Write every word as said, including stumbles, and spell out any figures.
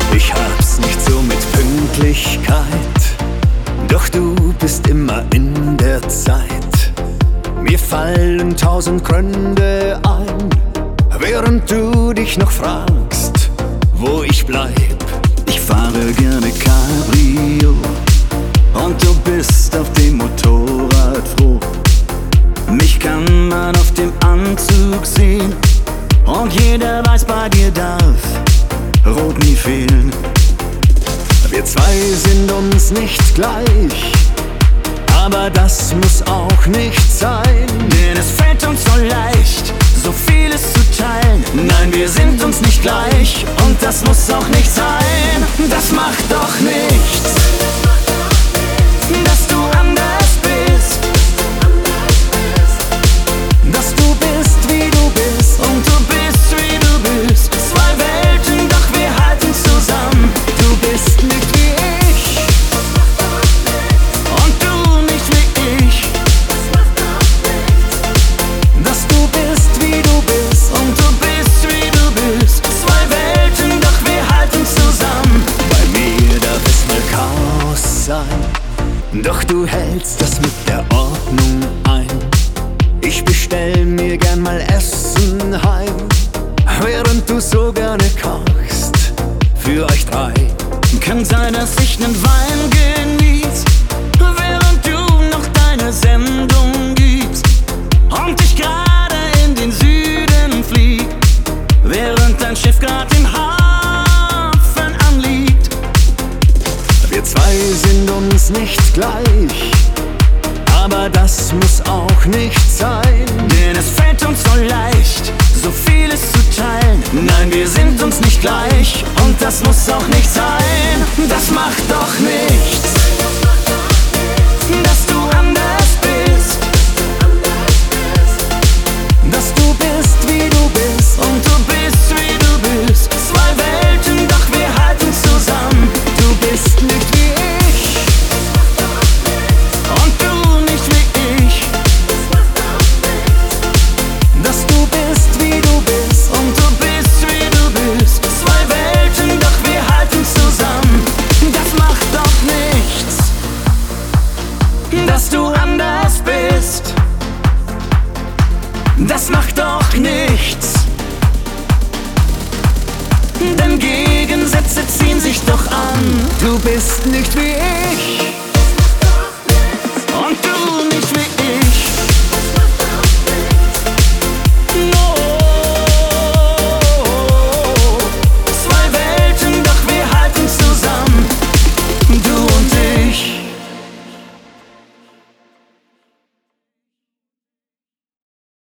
Ich hab's nicht so mit Pünktlichkeit, doch du bist immer in der Zeit. Mir fallen tausend Gründe ein, während du dich noch fragst, wo ich bleib. Ich fahre gerne Cabrio und du bist auf dem Motorrad froh. Mich kann man auf dem Anzug sehen und jeder weiß, bei dir darf Rot nie fehlen. Wir zwei sind uns nicht gleich, aber das muss auch nicht sein. Denn es fällt uns so leicht, so vieles zu teilen. Nein, wir sind uns nicht gleich und das muss auch nicht sein. Das macht doch nichts, dass du anders bist, dass du bist, wie du bist und du bist, wie du bist. Zwei Welten, doch wir halten zusammen. Du bist nicht wie ich und du nicht wie ich, dass du bist, wie du bist und du bist, wie du bist. Zwei Welten, doch wir halten zusammen. Bei mir darf es mal Chaos sein, doch du hältst das mit der Ordnung ein. Ich bestell mir gern mal Essen heim, während du so gerne kochst für euch drei. Kann sein, dass ich nen Wein genieß, während du noch deine Sendung gibst und ich gerade in den Süden flieg, während dein Schiff grad im Hafen anliegt. Wir zwei sind uns nicht gleich, aber das muss auch nicht sein. Denn es fällt uns so leicht, so vieles zu teilen. Nein, wir sind uns nicht gleich und das muss auch nicht sein. Das macht doch nichts, dass du anders bist, dass du bist, wie du bist und du bist, wie du bist. Zwei Welten, doch wir halten zusammen. Du bist nicht wie ich und du nicht wie ich, dass du bist, wie du bist und du bist, wie du bist. Zwei Welten, doch wir halten zusammen. Das macht doch nichts, dass du anders bist. Das macht doch nichts, denn Gegensätze ziehen sich doch an. Du bist nicht wie